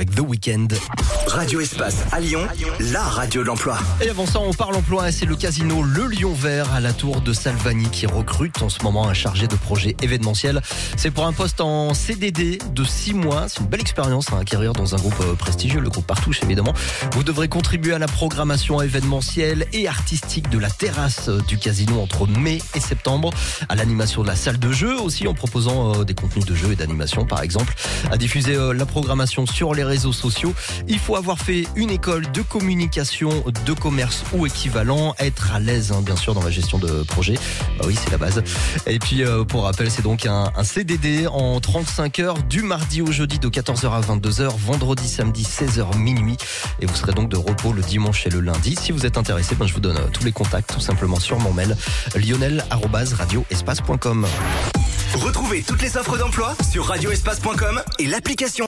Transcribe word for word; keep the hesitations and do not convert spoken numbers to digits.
avec The Weeknd. Radio Espace à Lyon, la radio de l'emploi. Et avant ça, on parle emploi. C'est le casino Le Lion Vert à la Tour de Salvani qui recrute en ce moment un chargé de projet événementiel. C'est pour un poste en C D D de six mois. C'est une belle expérience à acquérir dans un groupe prestigieux, le groupe Partouche évidemment. Vous devrez contribuer à la programmation événementielle et artistique de la terrasse du casino entre mai et septembre, à l'animation de la salle de jeu aussi, en proposant des contenus de jeu et d'animation par exemple, à diffuser la programmation sur les réseaux sociaux. Il faut avoir fait une école de communication, de commerce ou équivalent, être à l'aise hein, bien sûr dans la gestion de projet. Bah oui, c'est la base. Et puis euh, pour rappel, c'est donc un, un C D D en trente-cinq heures du mardi au jeudi de quatorze heures à vingt-deux heures, vendredi, samedi seize heures minuit. Et vous serez donc de repos le dimanche et le lundi. Si vous êtes intéressé, ben, je vous donne euh, tous les contacts tout simplement sur mon mail lionel arobase radio espace point com. Retrouvez toutes les offres d'emploi sur radio espace point com et l'application.